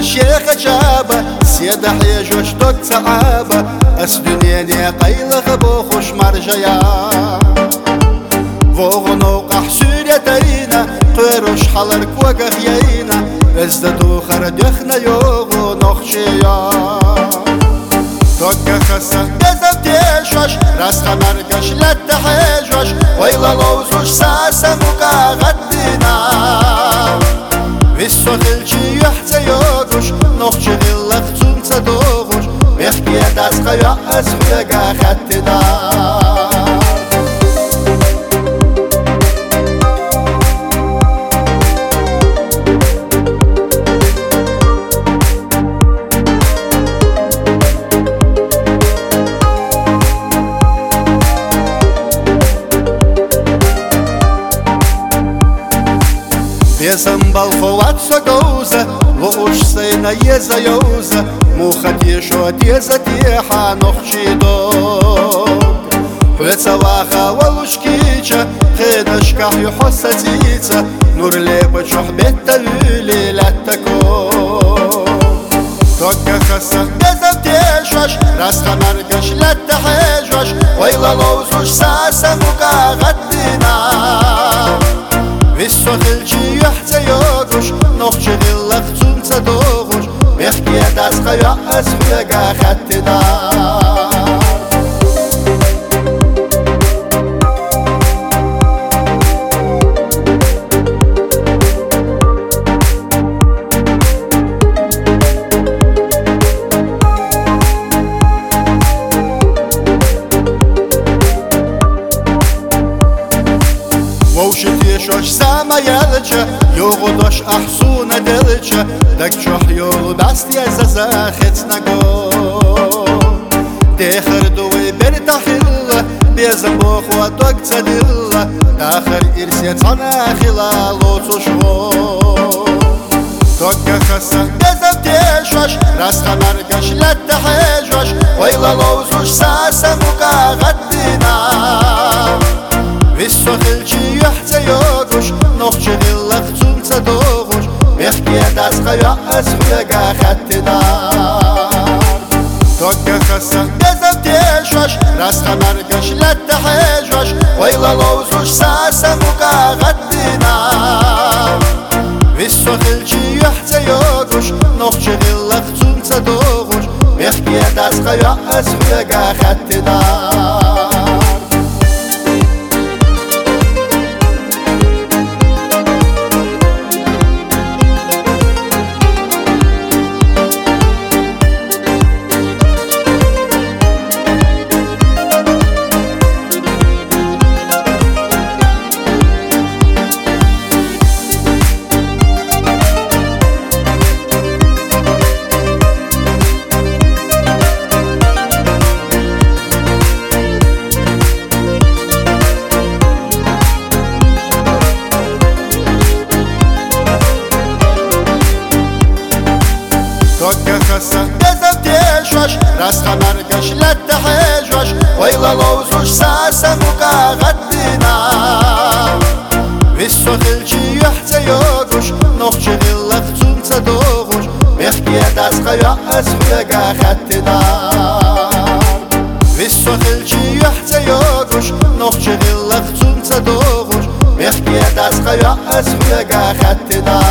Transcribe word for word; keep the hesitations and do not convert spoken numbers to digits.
الشيخ جابه سيد حيجوش دوك تعابه أسدنيني قيلغ بوخوش مرجيا وغنو قحسوريا دينا قيروش حلرك وقخيينا ازددو خردخنا يوغو نخشيا دوك خسا بزم تيشوش راسخا مرقش لتحيجوش ويلا لوزوش ساسا مقا غدينا ويسو خلجي يحتى يوغوش نخشي غلق تونتا دوغوش بيخكي داسخا يأس ويقا خدنا بيزم بالفوات سقوزة وقوش سينا يزا يوزة موخت يشوت يزا تيحا نخشي دوك حويتsa واخا والوش كيجا خيدش كح يحس تيتا نور ليبا شوح بيتا يولي لاتكوك توكا خسا بيزم تيشوش راسخا مرقش لاتحيجوش ويلا لوزوش ساسا مقا غدينا ويسو خلجي يحتى يوغوش نخشي غلق تونتا دوغوش بيخكي داسخا يأس ويقا خدنا ووشت يشوش ساما يلجا يوغدوش أحسونا دلجا دك شوح يوغ بست يزازا ختنا قو ديخر دوي برتا خلا بيزن بوخ ودوك تدلا داخر إرسي تانا خلا لوتوش غو دوكا خسا بيزن تيشوش راسخا مرقش لتحيجوش ويلا لوزوش ساسا مقا غدينا ويسو خلجي يحتى يوغوش نخشي غلق تونتا دوغوش بيخكي داسخا يأس ويقا خدنا دوكا خسا بيزم تيشوش راسخا مرقش لتحيجوش ويلا لوزوش ساسا مقا غدنا ويسو خلجي يحتى يوغوش نخشي غلق تونتا دوغوش بيخكي داسخا يأس ويقا خدنا توكا خسا بيزم تيشوش راسخا مرقش لتحيجوش ويلا لوزوش ساسا مقا غدينا ويسو خلجي يحتى يوغوش نخشي غلق تونتا دوغوش بيخكي داسخا يأس ويقا خدنا ويسو خلجي يحتى يوغوش نخشي غلق تونتا دوغوش بيخكي داسخا يأس ويقا خدنا